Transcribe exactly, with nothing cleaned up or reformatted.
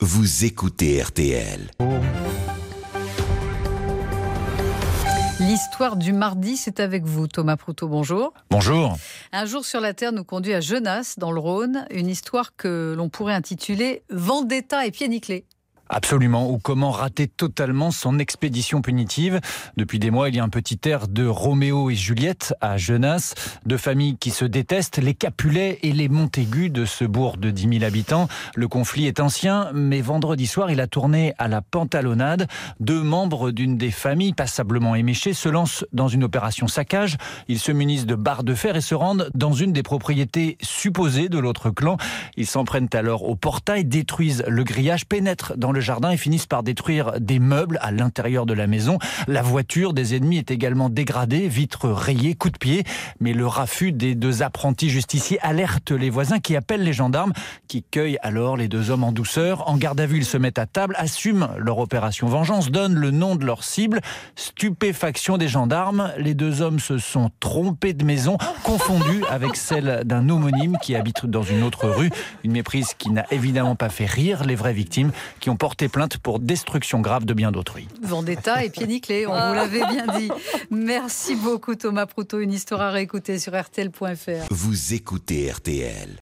Vous écoutez R T L. L'histoire du mardi, c'est avec vous, Thomas Proutot, bonjour. Bonjour. Un jour sur la Terre nous conduit à Genasse, dans le Rhône, une histoire que l'on pourrait intituler « Vendetta et pieds nickelés ». Absolument, ou comment rater totalement son expédition punitive. Depuis des mois, il y a un petit air de Roméo et Juliette à Genasse, deux familles qui se détestent, les Capulet et les Montaigu de ce bourg de dix mille habitants. Le conflit est ancien, mais vendredi soir, il a tourné à la pantalonnade. Deux membres d'une des familles passablement éméchées se lancent dans une opération saccage. Ils se munissent de barres de fer et se rendent dans une des propriétés supposées de l'autre clan. Ils s'en prennent alors au portail, détruisent le grillage, pénètrent dans le jardin et finissent par détruire des meubles à l'intérieur de la maison. La voiture des ennemis est également dégradée, vitres rayées, coups de pied. Mais le raffut des deux apprentis justiciers alerte les voisins qui appellent les gendarmes, qui cueillent alors les deux hommes en douceur. En garde à vue, ils se mettent à table, assument leur opération vengeance, donnent le nom de leur cible. Stupéfaction des gendarmes, les deux hommes se sont trompés de maison, confondus avec celle d'un homonyme qui habite dans une autre rue. Une méprise qui n'a évidemment pas fait rire les vraies victimes qui ont porté plainte pour destruction grave de biens d'autrui. Vendetta et pieds nickelés, on vous l'avait bien dit. Merci beaucoup Thomas Proutot, une histoire à réécouter sur R T L point F R. Vous écoutez R T L.